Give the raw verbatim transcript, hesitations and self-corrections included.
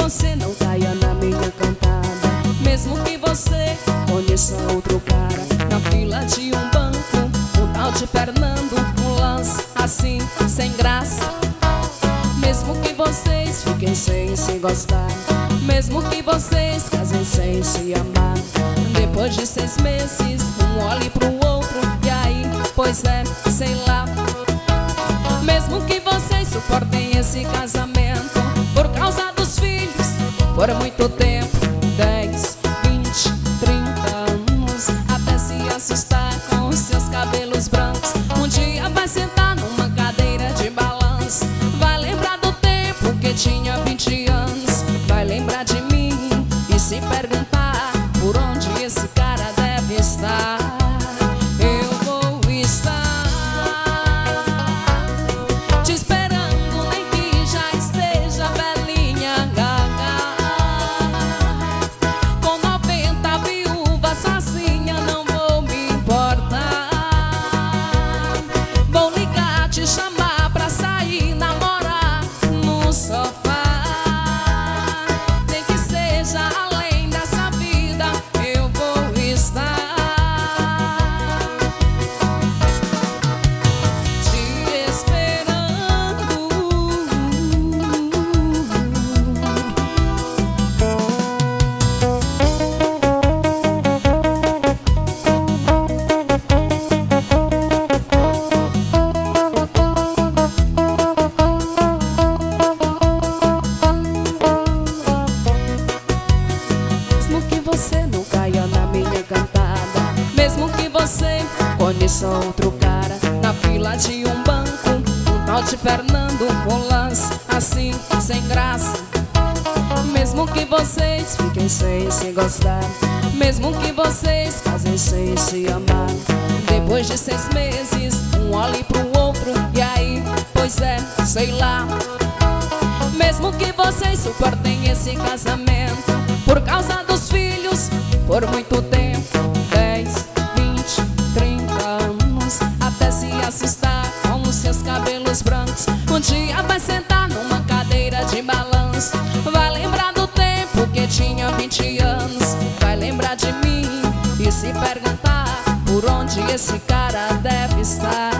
você não caia na minha cantada, mesmo que você conheça outro cara na fila de um banco, um tal de Fernando, um lance assim, sem graça. Mesmo que vocês fiquem sem se gostar, mesmo que vocês casem sem se amar, depois de seis meses um olhe pro outro e aí, pois é, sei lá. Mesmo que vocês suportem esse casamento por causa dos filhos, por muito tempo, dez, vinte, trinta anos, até se assustar com os seus cabelos brancos. Um dia vai sentar numa cadeira de balanço, vai lembrar do tempo que tinha vinte anos, vai lembrar de mim e se perguntar por onde esse cara deve estar. Eu vou estar te esperando, nem que já esteja velhinha, gaga, com noventa viúvas sozinha, não vou me importar. Vou ligar, te chamar pra sair, namorar no sofá, nem que seja além dessa vida, eu vou estar te esperando. Mesmo que você não caia na minha cantada, mesmo que você conheça outro cara na fila de um banco, um tal de Fernando, um lance assim, sem graça. Mesmo que vocês fiquem sem se gostar, mesmo que vocês casem sem se amar, depois de seis meses um olhe pro outro e aí, pois é, sei lá. Mesmo que vocês suportem esse casamento por causa dos filhos, por muito tempo, dez, vinte, trinta anos, até se assustar com os seus cabelos brancos. Um dia vai sentar numa cadeira de balanço, vai lembrar do tempo que tinha vinte anos, vai lembrar de mim e se perguntar por onde esse cara deve estar.